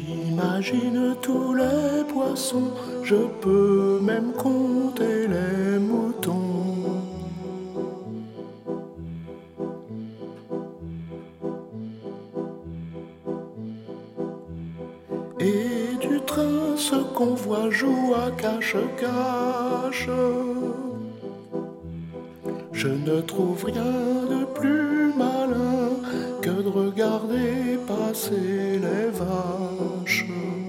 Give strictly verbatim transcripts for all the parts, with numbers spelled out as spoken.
J'imagine tous les poissons, je peux même compter les moutons. Et du train, ce qu'on voit joue à cache-cache. Je ne trouve rien de plus malin que de regarder passer les vaches.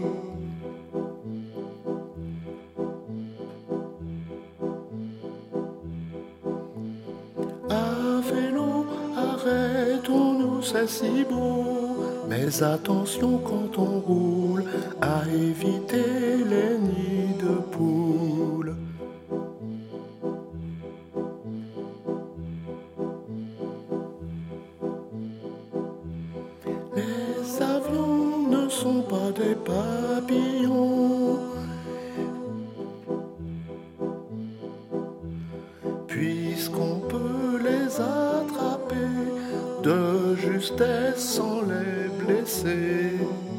À vélo, arrêtons-nous, c'est si beau. Mais attention quand on roule à éviter les nids de poules. Les avions ne sont pas des papillons, puisqu'on peut les attraper de justesse sans les blesser.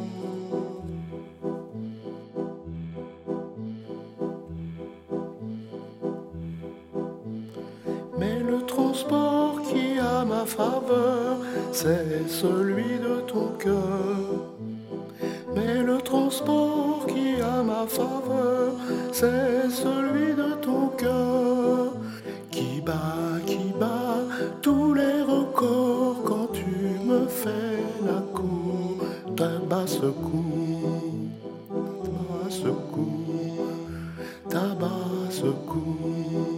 Mais le transport qui a ma faveur, c'est celui de ton cœur. Mais le transport qui a ma faveur, c'est celui de ton cœur. Qui bat, qui bat tous les records quand tu me fais la cour d'un basse-cour, basse-cour, ta basse-cour.